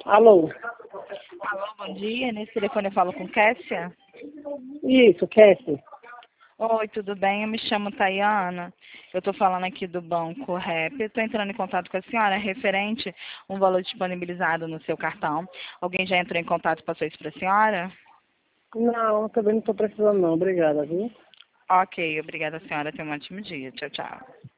Alô? Alô, bom dia. Nesse telefone eu falo com Kessia. Isso, Cassie. Oi, tudo bem? Eu me chamo Tayana. Eu estou falando aqui do Banco Rap. Estou entrando em contato com a senhora referente um valor disponibilizado no seu cartão. Alguém já entrou em contato e passou isso para a senhora? Não, também não estou precisando não. Obrigada, viu? Ok, obrigada, senhora. Tenha um ótimo dia. Tchau, tchau.